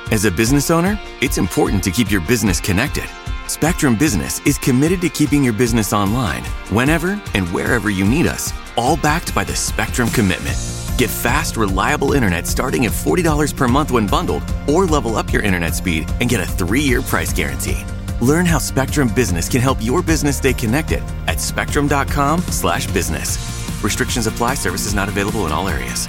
As a business owner, it's important to keep your business connected. Spectrum Business is committed to keeping your business online whenever and wherever you need us, all backed by the Spectrum Commitment. Get fast, reliable internet starting at $40 per month when bundled, or level up your internet speed and get a 3-year price guarantee. Learn how Spectrum Business can help your business stay connected at spectrum.com/business. Restrictions apply. Services not available in all areas.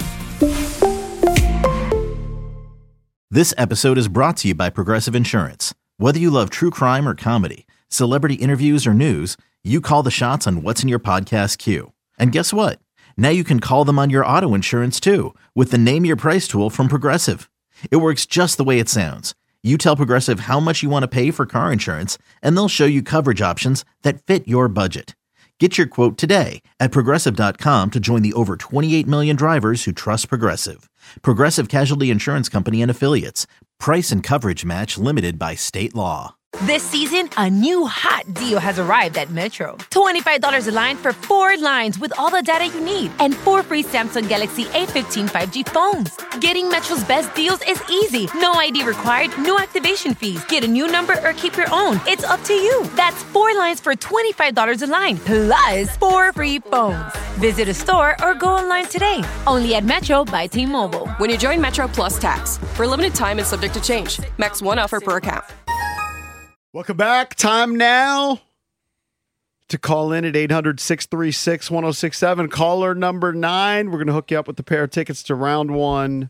This episode is brought to you by Progressive Insurance. Whether you love true crime or comedy, celebrity interviews or news, you call the shots on what's in your podcast queue. And guess what? Now you can call them on your auto insurance too with the Name Your Price tool from Progressive. It works just the way it sounds. You tell Progressive how much you want to pay for car insurance, and they'll show you coverage options that fit your budget. Get your quote today at Progressive.com to join the over 28 million drivers who trust Progressive. Progressive Casualty Insurance Company and Affiliates. Price and coverage match limited by state law. This season, a new hot deal has arrived at Metro. $25 a line for 4 lines with all the data you need and 4 free Samsung Galaxy A15 5G phones. Getting Metro's best deals is easy. No ID required, no activation fees. Get a new number or keep your own. It's up to you. That's 4 lines for $25 a line, plus 4 free phones. Visit a store or go online today. Only at Metro by T-Mobile. When you join Metro Plus Tax. For a limited time and subject to change. Max 1 offer per account. Welcome back. Time now to call in at 800-636-1067. Caller number 9. We're going to hook you up with a pair of tickets to round 1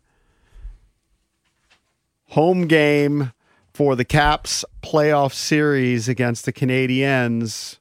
home game for the Caps playoff series against the Canadiens.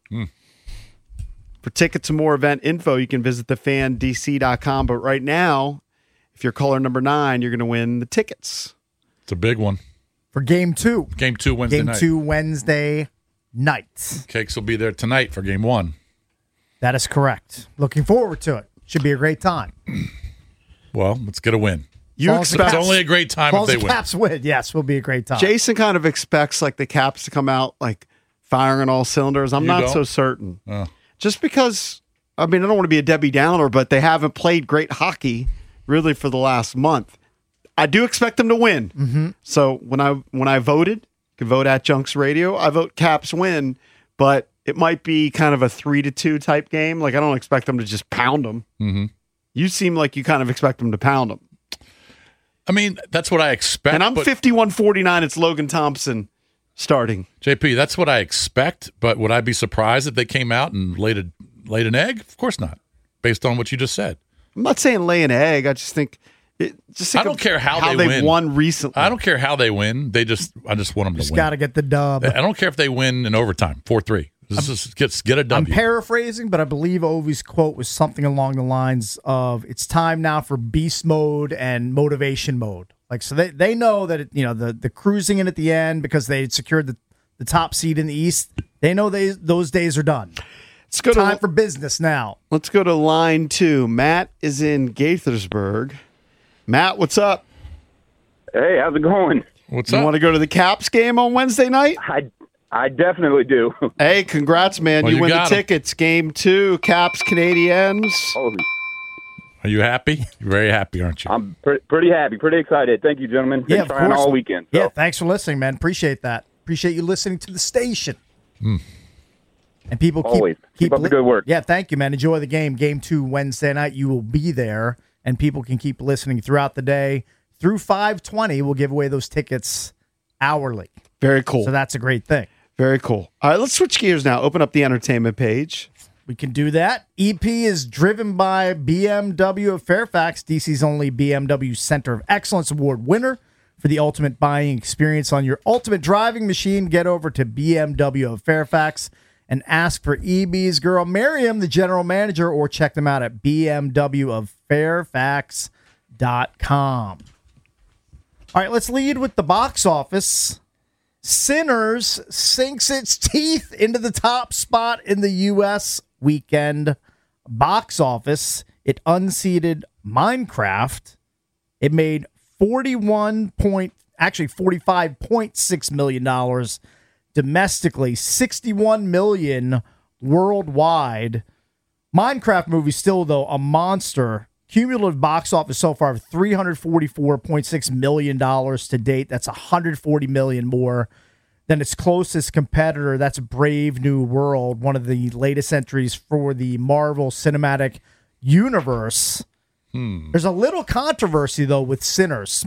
For tickets and more event info, you can visit thefandc.com. But right now, if you're caller number 9, you're going to win the tickets. It's a big one. For Game 2. Game 2 Wednesday night. Game 2 Wednesday night. Cakes will be there tonight for Game 1. That is correct. Looking forward to it. Should be a great time. Well, let's get a win. It's only a great time if they win. Caps win, yes, will be a great time. Jason kind of expects like the Caps to come out like firing on all cylinders. I'm not so certain. Just because, I don't want to be a Debbie Downer, but they haven't played great hockey really for the last month. I do expect them to win. Mm-hmm. So when I voted, you can vote at Junks Radio. I vote Caps win, but it might be kind of a 3-2 type game. Like I don't expect them to just pound them. Mm-hmm. You seem like you kind of expect them to pound them. That's what I expect. And I'm 51-49. It's Logan Thompson starting. JP, that's what I expect. But would I be surprised if they came out and laid an egg? Of course not. Based on what you just said. I'm not saying lay an egg. I just think. I don't care how they win. Won recently. I don't care how they win. I just want them to win. Just got to get the dub. I don't care if they win in overtime, 4-3. Just get a W. I'm paraphrasing, but I believe Ovi's quote was something along the lines of, "It's time now for beast mode and motivation mode." Like so, they know that the cruising in at the end because they secured the top seed in the East. They know those days are done. It's time for business now. Let's go to line 2. Matt is in Gaithersburg. Matt, what's up? Hey, how's it going? What's up? You want to go to the Caps game on Wednesday night? I definitely do. Hey, congrats, man. Well, you win the 'em. tickets. Game 2, Caps Canadiens. Oh, Are you happy? You're very happy, aren't you? I'm pretty happy, pretty excited. Thank you, gentlemen. Been Yeah, of trying course. all weekend. So. Yeah, thanks for listening, man. Appreciate that. Appreciate you listening to the station. And people keep up the good work. Yeah, thank you, man. Enjoy the game. Game 2 Wednesday night. You will be there, and people can keep listening throughout the day. Through 5:20, we'll give away those tickets hourly. Very cool. So that's a great thing. Very cool. All right, let's switch gears now. Open up the entertainment page. We can do that. EP is driven by BMW of Fairfax, DC's only BMW Center of Excellence Award winner. For the ultimate buying experience on your ultimate driving machine, get over to BMW of Fairfax and ask for EB's girl Miriam, the general manager, or check them out at bmwoffairfax.com. All right, let's lead with the box office. Sinners sinks its teeth into the top spot in the U.S. weekend box office. It unseated Minecraft. It made $45.6 million domestically, $61 million worldwide. Minecraft movie still, though, a monster Cumulative box office so far of $344.6 million to date. That's $140 million more than its closest competitor. That's Brave New World, one of the latest entries for the Marvel Cinematic Universe. There's a little controversy, though, with Sinners.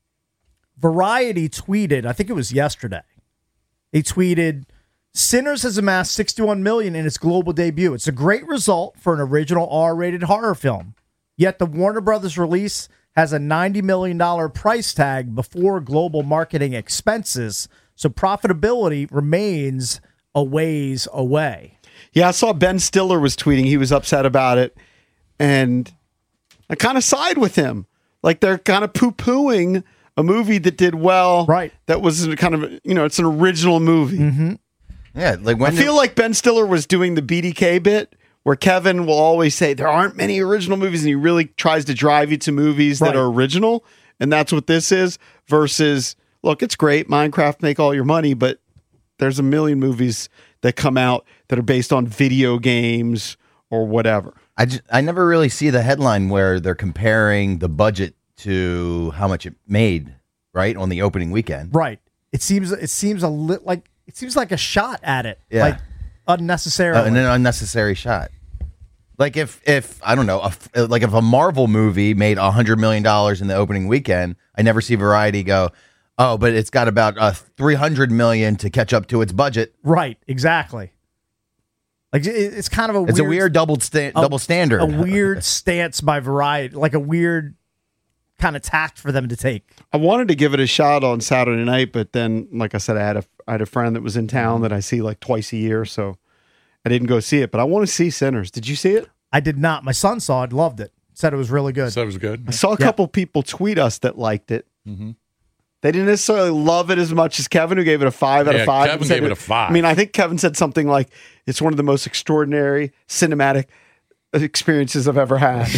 Variety tweeted, I think it was yesterday, they tweeted, Sinners has amassed $61 million in its global debut. It's a great result for an original R-rated horror film. Yet the Warner Brothers release has a $90 million price tag before global marketing expenses, so profitability remains a ways away. Yeah, I saw Ben Stiller was tweeting. He was upset about it, and I kind of side with him. Like, they're kind of poo-pooing a movie that did well. Right. That was kind of, it's an original movie. Mm-hmm. Yeah, like I feel like Ben Stiller was doing the BDK bit where Kevin will always say there aren't many original movies, and he really tries to drive you to movies that are original, and that's what this is, versus, look, it's great, Minecraft, make all your money, but there's a million movies that come out that are based on video games or whatever. I never really see the headline where they're comparing the budget to how much it made, right, on the opening weekend. Right. It seems like a shot at it. Yeah. Like unnecessarily. An unnecessary shot. Like if I don't know, if a Marvel movie made $100 million in the opening weekend, I never see Variety go, oh, but it's got about $300 million to catch up to its budget. Right, exactly. Like it's kind of a it's a weird double standard. A weird stance by Variety, like a weird kind of tact for them to take. I wanted to give it a shot on Saturday night, but then, like I said, I had a friend that was in town that I see like twice a year, so I didn't go see it. But I want to see Sinners. Did you see it? I did not. My son saw it, loved it, said it was really good. Said it was good. I saw a couple people tweet us that liked it. Mm-hmm. They didn't necessarily love it as much as Kevin, who gave it a 5 out of 5. Kevin gave it a 5. I mean, I think Kevin said something like, it's one of the most extraordinary cinematic experiences I've ever had.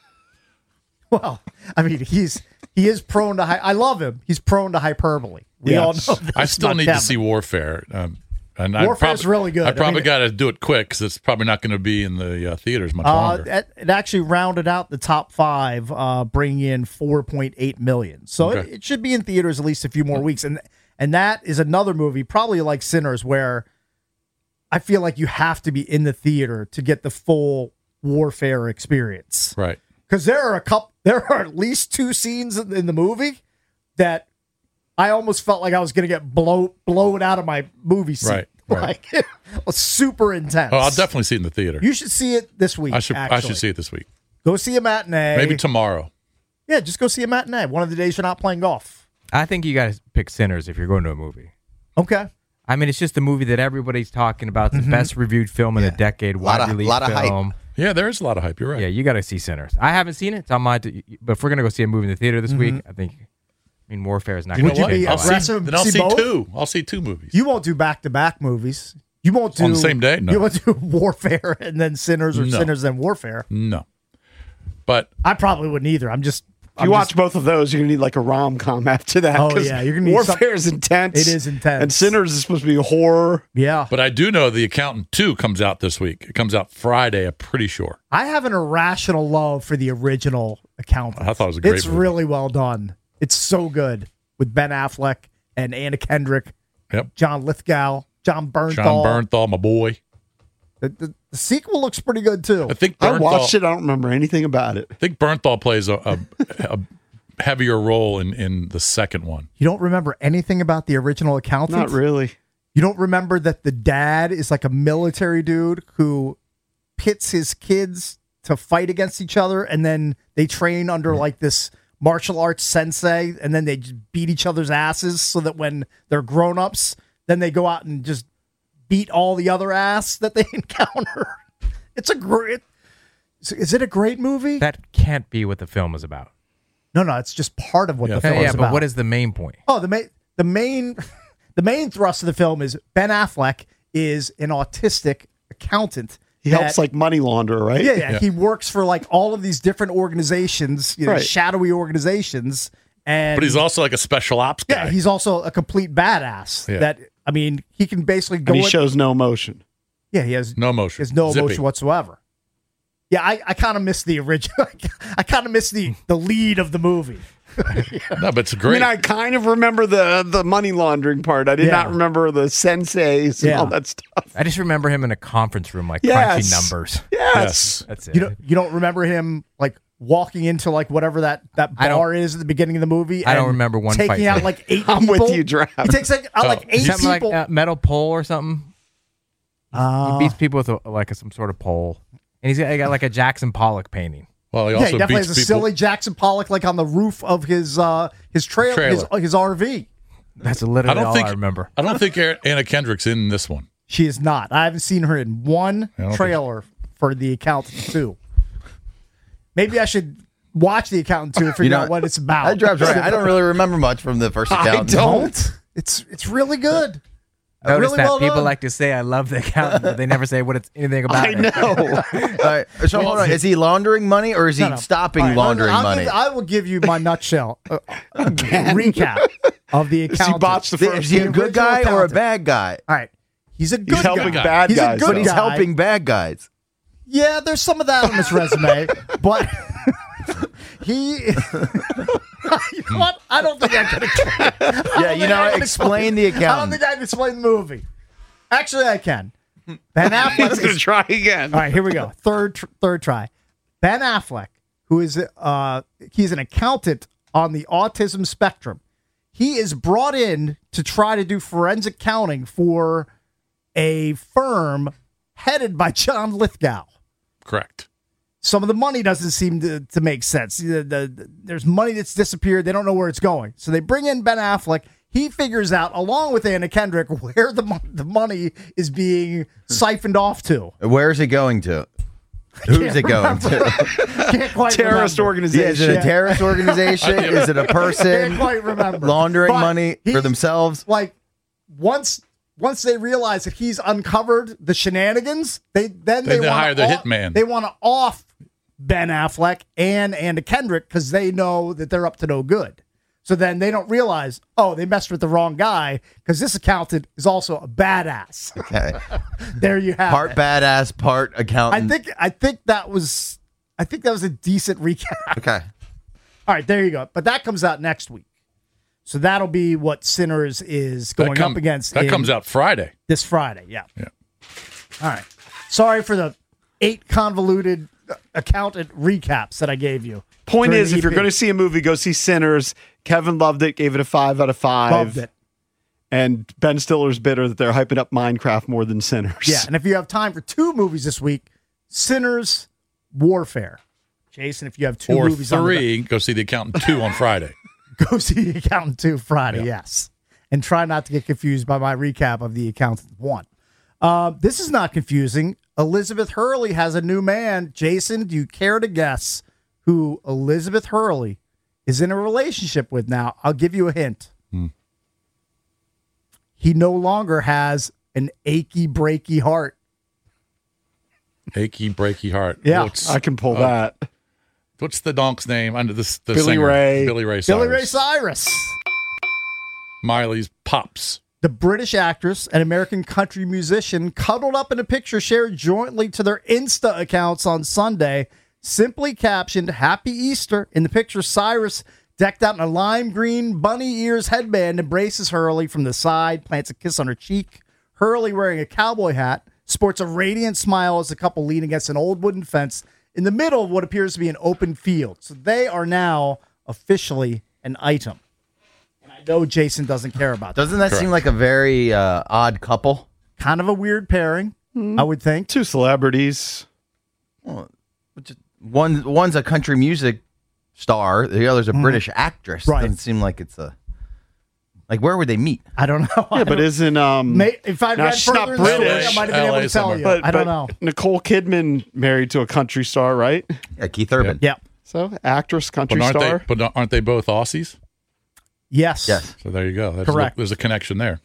Well, I mean, he is prone to I love him. He's prone to hyperbole. We all know this. I still need to see Warfare. And Warfare's really good. I probably got to do it quick because it's probably not going to be in the theaters much longer. It actually rounded out the top 5, bringing in $4.8 million. So it should be in theaters at least a few more weeks. And that is another movie, probably like Sinners, where I feel like you have to be in the theater to get the full Warfare experience. Right. Because there are at least 2 scenes in the movie that I almost felt like I was going to get blown out of my movie seat. Right. Like, it was super intense. Oh, I'll definitely see it in the theater. You should see it this week. I should see it this week. Go see a matinee. Maybe tomorrow. Yeah, just go see a matinee. One of the days you're not playing golf. I think you got to pick Sinners if you're going to a movie. Okay. I mean, it's just the movie that everybody's talking about. It's the best reviewed film in a decade. Wide release lot of film. hype. Yeah, there is a lot of hype. You're right. Yeah, you got to see Sinners. I haven't seen it. It's on my. But if we're gonna go see a movie in the theater this week, I think. I mean, Warfare is not going to be aggressive? Then I'll See see both? 2. I'll see 2 movies. You won't do back-to-back movies. You won't do on the same day. No. You won't do Warfare and then Sinners, or No. Sinners then Warfare. No. But I probably wouldn't either. If you watch both of those, you're gonna need like a rom-com after that. Oh 'cause yeah, you're gonna need Warfare is intense. It is intense. And Sinners is supposed to be horror. Yeah. But I do know The Accountant 2 comes out this week. It comes out Friday, I'm pretty sure. I have an irrational love for the original Accountant. I thought it was a great It's movie. really well done. It's so good with Ben Affleck and Anna Kendrick, Yep. John Lithgow, John Bernthal. John Bernthal, my boy. The sequel looks pretty good too. I think I Bernthal, watched it. I don't remember anything about it. I think Bernthal plays a heavier role in the second one. You don't remember anything about the original Accountant? Not really. You don't remember that the dad is like a military dude who pits his kids to fight against each other, and then they train under like this martial arts sensei, and then they just beat each other's asses so that when they're grown-ups, then they go out and just beat all the other ass that they encounter. It's a great... Is it a great movie? That can't be what the film is about. No, it's just part of what the film is about. But what is the main point? Oh, the main thrust of the film is Ben Affleck is an autistic accountant. He helps like money launderer, right? Yeah. He works for like all of these different organizations, Right. shadowy organizations, and But he's also like a special ops guy. yeah, he's also a complete badass. Yeah. That I mean, he can basically go. And he shows no emotion. Yeah, he has no emotion. He has no Zippy. emotion whatsoever. Yeah, I kind of miss the original. I kind of miss the lead of the movie. No, but it's great. I kind of remember the money laundering part. I did not remember the senseis and all that stuff. I just remember him in a conference room, like Yes. crunching numbers. Yes. That's it. You don't remember him like walking into like whatever that bar is at the beginning of the movie? I don't and remember one taking fight out scene. like 8 I'm people. with you, Draft. He takes out like 8 something people. like a metal pole or something. He beats people with some sort of pole, and he got like a Jackson Pollock painting. Well, he Yeah, also he definitely beats has a people. silly Jackson Pollock like on the roof of his trailer. His RV. That's literally all I remember. I don't think Anna Kendrick's in this one. She is not. I haven't seen her in one I don't trailer for The Accountant 2. Maybe I should watch The Accountant 2 to figure out what it's about. That drops right. I don't really remember much from the first Accountant. I don't. It's really good. Notice really that well people done. like to say I love The Accountant, but they never say what it's anything about. I know. All right, so hold on. Is he laundering money or is he stopping All right, laundering money? I will give you my nutshell recap of The Accountant. He botched the first. Is he a The good guy original or a Accountant. bad guy? All right. He's a good He's helping guy. bad He's a guys, good But he's guy. helping bad guys. Yeah, there's some of that on his resume, but he. You know what? I don't think I can explain. Yeah, you know, explain The I don't Accountant. think I can explain the movie. Actually, I can. Ben Affleck. He's gonna try again. All right, here we go. Third try. Ben Affleck, who is he's an accountant on the autism spectrum. He is brought in to try to do forensic counting for a firm headed by John Lithgow. Correct. Some of the money doesn't seem to make sense. There's money that's disappeared. They don't know where it's going. So they bring in Ben Affleck. He figures out, along with Anna Kendrick, where the money is being siphoned off to. Where's it going to? Who's it going to? Can't quite Terrorist remember. organization. Is it a terrorist organization? Is it a Can't person quite remember. laundering But money he- for themselves? Like, once they realize that he's uncovered the shenanigans, they wanna hire the hitman. They want to off Ben Affleck and Anna Kendrick because they know that they're up to no good. So then they don't realize, they messed with the wrong guy because this accountant is also a badass. Okay. There you have Part it. badass, part accountant. I think that was a decent recap. Okay. All right, there you go. But that comes out next week. So that'll be what Sinners is going up against. That comes out Friday. This Friday, yeah. All right. Sorry for the 8 convoluted accountant recaps that I gave you. Point during is, the if you're EP. going to see a movie, go see Sinners. Kevin loved it, gave it a 5 out of 5. Loved it. And Ben Stiller's bitter that they're hyping up Minecraft more than Sinners. Yeah, and if you have time for 2 movies this week, Sinners, Warfare. Jason, if you have 2 Or movies on the 3, go see The Accountant 2 on Friday. go see The Accountant 2 Friday, yes. And try not to get confused by my recap of The Accountant 1. This is not confusing. Elizabeth Hurley has a new man. Jason, do you care to guess who Elizabeth Hurley is in a relationship with now? I'll give you a hint. He no longer has an achy, breaky heart. Achy, breaky heart. Yeah, I can pull that. What's the donk's name under the Billy singer? Ray. Billy Ray Cyrus. Billy Ray Cyrus. Miley's Pops. The British actress and American country musician cuddled up in a picture shared jointly to their Insta accounts on Sunday, simply captioned Happy Easter. In the picture, Cyrus, decked out in a lime green bunny ears headband, embraces Hurley from the side, plants a kiss on her cheek. Hurley, wearing a cowboy hat, sports a radiant smile as the couple lean against an old wooden fence in the middle of what appears to be an open field. So they are now officially an item. And I know Jason doesn't care about that. Doesn't that seem like a very odd couple? Kind of a weird pairing, I would think. 2 celebrities. Well, one's a country music star, the other's a British actress. Right. Doesn't seem like it's a where would they meet? I don't know. Yeah, but isn't if I'd now, read she's further not in the story, British. I might have been able LA to tell somewhere. you. But I don't know. Nicole Kidman married to a country star, right? Yeah, Keith Urban. Yeah. So actress, country But star. aren't they both Aussies? Yes. Yes. So there you go. Correct. There's a connection there.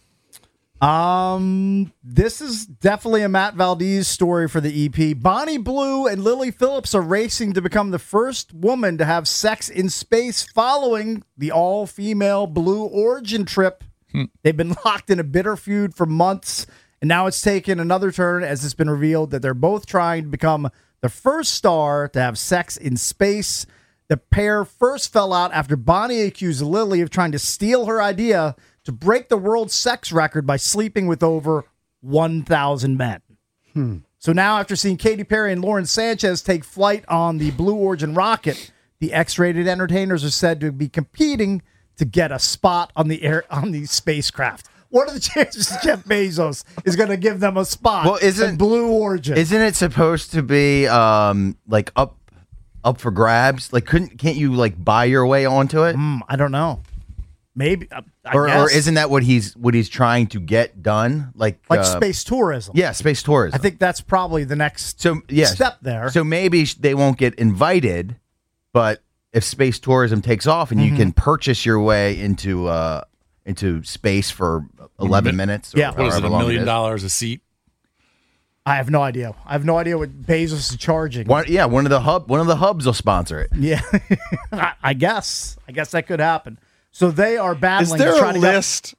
This is definitely a Matt Valdez story for the EP. Bonnie Blue and Lily Phillips are racing to become the first woman to have sex in space following the all-female Blue Origin trip. They've been locked in a bitter feud for months, and now it's taken another turn as it's been revealed that they're both trying to become the first star to have sex in space. The pair first fell out after Bonnie accused Lily of trying to steal her idea to break the world sex record by sleeping with over 1,000 men. So now, after seeing Katy Perry and Lauren Sanchez take flight on the Blue Origin rocket, the X-rated entertainers are said to be competing to get a spot on the spacecraft. What are the chances Jeff Bezos is going to give them a spot in Blue Origin? Isn't it supposed to be like up for grabs? Like, can't you like buy your way onto it? I don't know. Maybe, or isn't that what he's trying to get done? Like space tourism. Yeah, space tourism. I think that's probably the next step there. So maybe they won't get invited, but if space tourism takes off and you can purchase your way into space for 11 minutes. What is it, $1 million a seat? I have no idea. I have no idea what Bezos is charging. One of the hubs will sponsor it. Yeah, I guess that could happen. So they are battling. Is there to try a to list?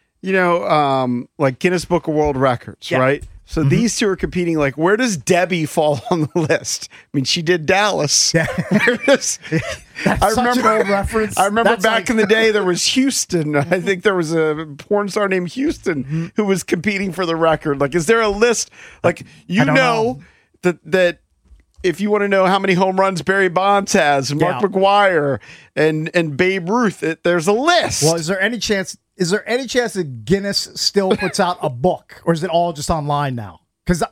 Like Guinness Book of World Records, right? So these two are competing. Like, where does Debbie fall on the list? I mean, she did Dallas. Yeah. That's such an old reference. I remember back in the day, there was Houston. I think there was a porn star named Houston who was competing for the record. Like, is there a list? Like, know that if you want to know how many home runs Barry Bonds has, and Mark McGwire, and Babe Ruth, there's a list. Well, is there any chance that Guinness still puts out a book, or is it all just online now? Because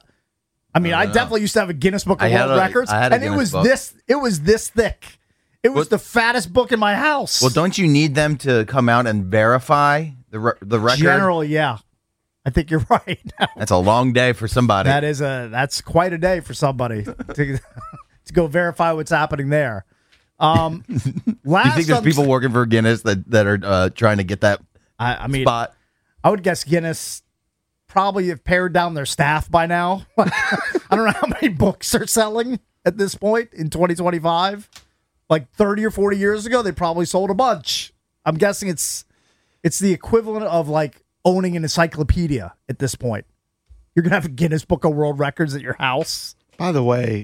I definitely used to have a Guinness Book of World Records, and it was this thick. It was the fattest book in my house. Well, don't you need them to come out and verify the record? Generally, yeah. I think you're right. That's a long day for somebody. That's quite a day for somebody to go verify what's happening there. You think there's people working for Guinness that are trying to get that spot? I would guess Guinness probably have pared down their staff by now. I don't know how many books they're selling at this point in 2025. Like 30 or 40 years ago, they probably sold a bunch. I'm guessing it's the equivalent of like owning an encyclopedia at this point. You're going to have a Guinness Book of World Records at your house. By the way,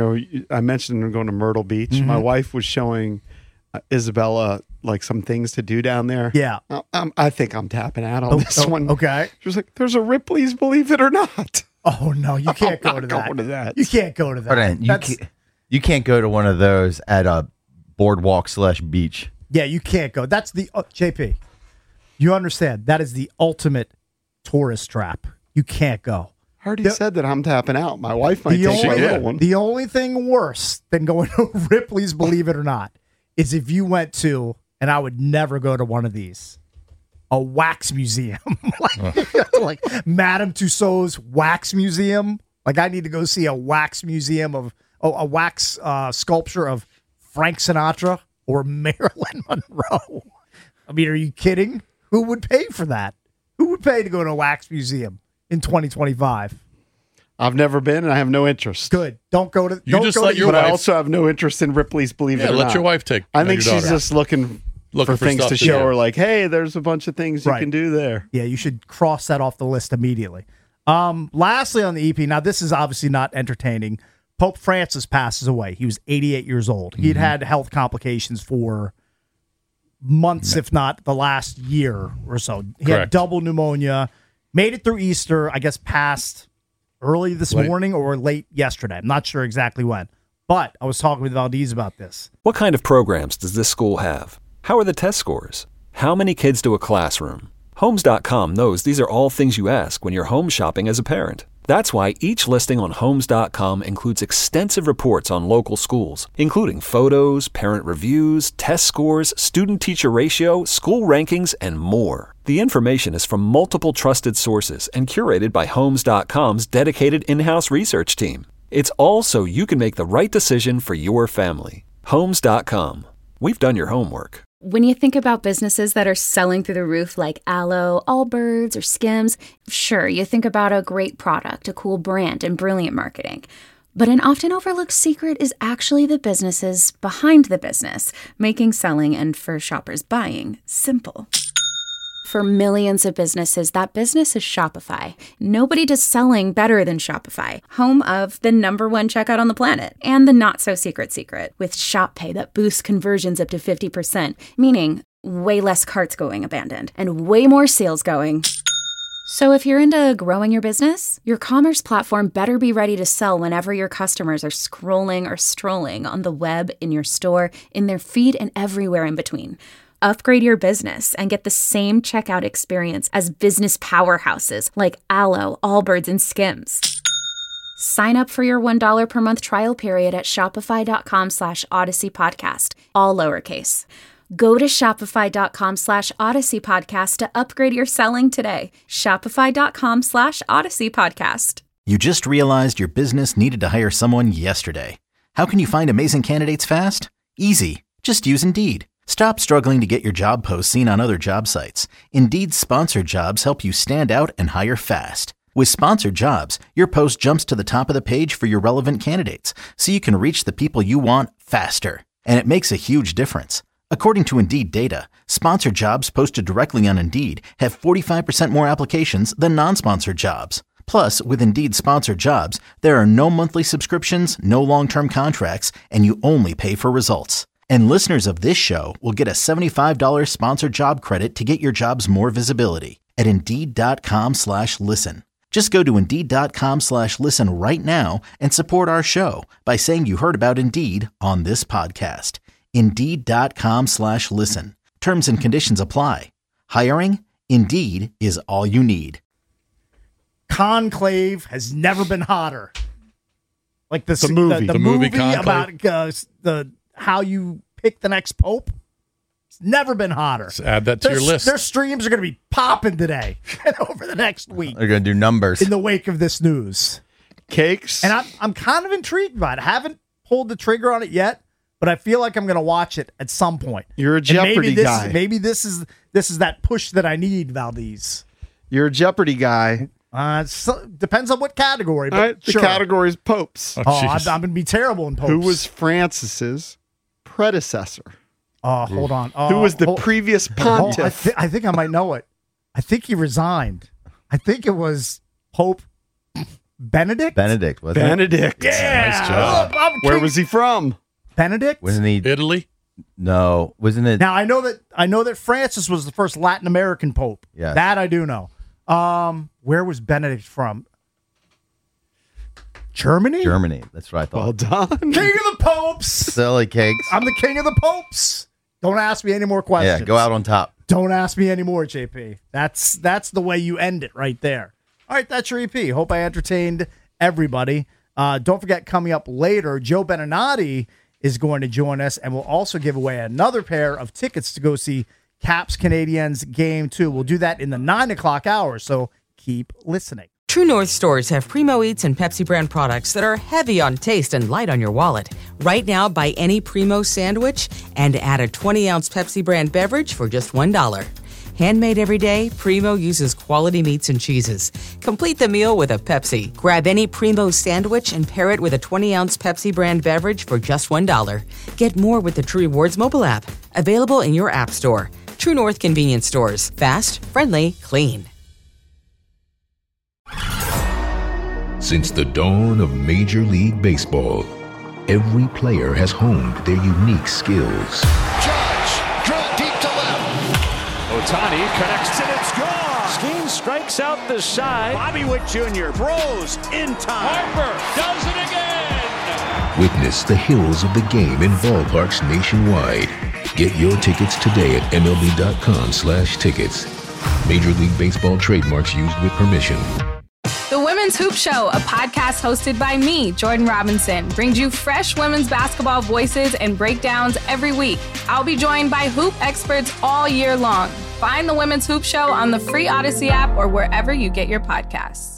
I mentioned going to Myrtle Beach. My wife was showing Isabella like some things to do down there. Yeah. I think I'm tapping out on this one. Okay. She was like, there's a Ripley's Believe It or Not. Oh, no, you can't go to that. Going to that. You can't go to that. You can't go to one of those at a boardwalk/beach. Yeah, you can't go. That's the JP. You understand? That is the ultimate tourist trap. You can't go. I already said that I'm tapping out. My wife might take my little one. The only thing worse than going to Ripley's Believe It or Not is if you went to, and I would never go to one of these, a wax museum. like Madame Tussauds Wax Museum. Like, I need to go see a wax museum of a wax sculpture of Frank Sinatra or Marilyn Monroe. I mean, are you kidding? Who would pay for that? Who would pay to go to a wax museum in 2025? I've never been, and I have no interest. Good. Don't go to. But I also have no interest in Ripley's Believe It or Not. Let your wife take. I think she's just looking for things to show her. Like, hey, there's a bunch of things you can do there. Yeah, you should cross that off the list immediately. Lastly, on the EP, now this is obviously not entertaining. Pope Francis passes away. He was 88 years old. He'd had health complications for months, if not the last year or so. He had double pneumonia, made it through Easter, I guess passed early this morning or late yesterday. I'm not sure exactly when. But I was talking with Valdez about this. What kind of programs does this school have? How are the test scores? How many kids do a classroom? Homes.com knows these are all things you ask when you're home shopping as a parent. That's why each listing on Homes.com includes extensive reports on local schools, including photos, parent reviews, test scores, student-teacher ratio, school rankings, and more. The information is from multiple trusted sources and curated by Homes.com's dedicated in-house research team. It's all so you can make the right decision for your family. Homes.com. We've done your homework. When you think about businesses that are selling through the roof like Aloe, Allbirds, or Skims, sure, you think about a great product, a cool brand, and brilliant marketing. But an often overlooked secret is actually the businesses behind the business, making selling and for shoppers buying simple. For millions of businesses, that business is Shopify. Nobody does selling better than Shopify, home of the #1 checkout on the planet and the not-so-secret secret with Shop Pay that boosts conversions up to 50%, meaning way less carts going abandoned and way more sales going. So if you're into growing your business, your commerce platform better be ready to sell whenever your customers are scrolling or strolling on the web, in your store, in their feed, and everywhere in between. Upgrade your business and get the same checkout experience as business powerhouses like Alo, Allbirds, and Skims. Sign up for your $1 per month trial period at shopify.com/Odyssey Podcast, all lowercase. Go to shopify.com/Odyssey Podcast to upgrade your selling today. Shopify.com/Odyssey Podcast. You just realized your business needed to hire someone yesterday. How can you find amazing candidates fast? Easy. Just use Indeed. Stop struggling to get your job posts seen on other job sites. Indeed's sponsored jobs help you stand out and hire fast. With sponsored jobs, your post jumps to the top of the page for your relevant candidates, so you can reach the people you want faster. And it makes a huge difference. According to Indeed data, sponsored jobs posted directly on Indeed have 45% more applications than non-sponsored jobs. Plus, with Indeed sponsored jobs, there are no monthly subscriptions, no long-term contracts, and you only pay for results. And listeners of this show will get a $75 sponsored job credit to get your jobs more visibility at Indeed.com/listen. Just go to Indeed.com/listen right now and support our show by saying you heard about Indeed on this podcast. Indeed.com/listen. Terms and conditions apply. Hiring? Indeed is all you need. Conclave has never been hotter. Like the movie. The movie about how you pick the next pope. It's never been hotter. Let's add that to your list. Their streams are going to be popping today and over the next week. They're going to do numbers in the wake of this news. Cakes. And I'm kind of intrigued by it. I haven't pulled the trigger on it yet, but I feel like I'm going to watch it at some point. You're a Jeopardy guy. Maybe this is that push that I need, Valdez. You're a Jeopardy guy. Depends on what category. But right, the category is popes. I'm going to be terrible in popes. Who was Francis's predecessor? Hold on. Who was the previous pontiff? I think I might know it. I think he resigned. I think it was Pope Benedict. Benedict, wasn't Benedict. it? Yeah. Nice job. Where was he from? Benedict? Wasn't he Italy? No, wasn't it? Now I know that Francis was the first Latin American pope. Yeah, that I do know. Where was Benedict from? Germany? Germany. That's what I thought. Well done. King of the popes. Silly cakes. I'm the king of the popes. Don't ask me any more questions. Yeah, go out on top. Don't ask me any more, JP. That's the way you end it right there. All right, that's your EP. Hope I entertained everybody. Don't forget, coming up later, Joe Beninati is going to join us, and we'll also give away another pair of tickets to go see Caps Canadiens Game 2. We'll do that in the 9 o'clock hour, so keep listening. True North stores have Primo Eats and Pepsi brand products that are heavy on taste and light on your wallet. Right now, buy any Primo sandwich and add a 20-ounce Pepsi brand beverage for just $1. Handmade every day, Primo uses quality meats and cheeses. Complete the meal with a Pepsi. Grab any Primo sandwich and pair it with a 20-ounce Pepsi brand beverage for just $1. Get more with the True Rewards mobile app. Available in your app store. True North convenience stores. Fast, friendly, clean. Since the dawn of Major League Baseball, every player has honed their unique skills. Judge, drill deep to left. Ohtani connects and it's gone. Skeen strikes out the side. Bobby Witt Jr. throws in time. Harper does it again. Witness the hills of the game in ballparks nationwide. Get your tickets today at MLB.com/tickets. Major League Baseball trademarks used with permission. The Women's Hoop Show, a podcast hosted by me, Jordan Robinson, brings you fresh women's basketball voices and breakdowns every week. I'll be joined by hoop experts all year long. Find the Women's Hoop Show on the free Odyssey app or wherever you get your podcasts.